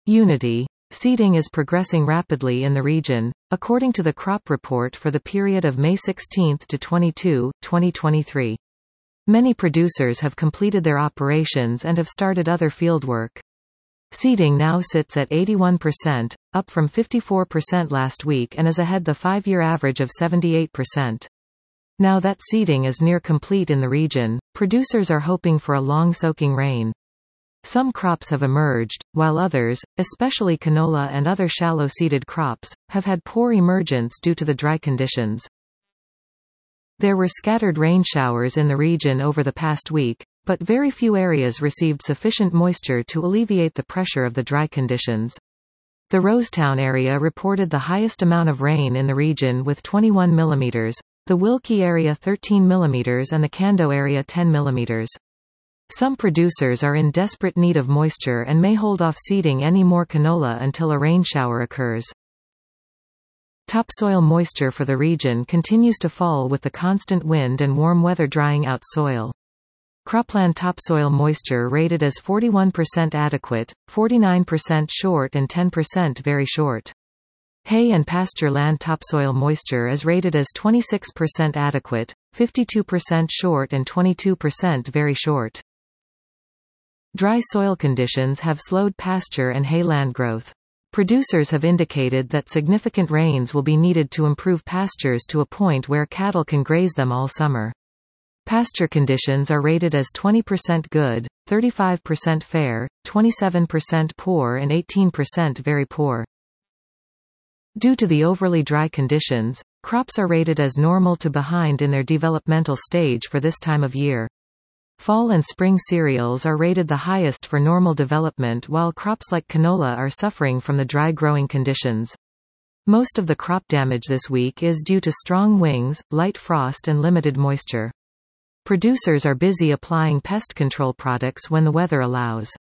Unity. Seeding is progressing rapidly in the region, according to the crop report for the period of May 16 to 22, 2023. Many producers have completed their operations and have started other fieldwork. Seeding now sits at 81%, up from 54% last week and is ahead the 5-year average of 78%. Now that seeding is near complete in the region, producers are hoping for a long soaking rain. Some crops have emerged, while others, especially canola and other shallow-seeded crops, have had poor emergence due to the dry conditions. There were scattered rain showers in the region over the past week, but very few areas received sufficient moisture to alleviate the pressure of the dry conditions. The Rosetown area reported the highest amount of rain in the region with 21 mm, the Wilkie area 13 mm and the Cando area 10 mm. Some producers are in desperate need of moisture and may hold off seeding any more canola until a rain shower occurs. Topsoil moisture for the region continues to fall with the constant wind and warm weather drying out soil. Cropland topsoil moisture rated as 41% adequate, 49% short and 10% very short. Hay and pasture land topsoil moisture is rated as 26% adequate, 52% short and 22% very short. Dry soil conditions have slowed pasture and hayland growth. Producers have indicated that significant rains will be needed to improve pastures to a point where cattle can graze them all summer. Pasture conditions are rated as 20% good, 35% fair, 27% poor and 18% very poor. Due to the overly dry conditions, crops are rated as normal to behind in their developmental stage for this time of year. Fall and spring cereals are rated the highest for normal development, while crops like canola are suffering from the dry growing conditions. Most of the crop damage this week is due to strong winds, light frost and limited moisture. Producers are busy applying pest control products when the weather allows.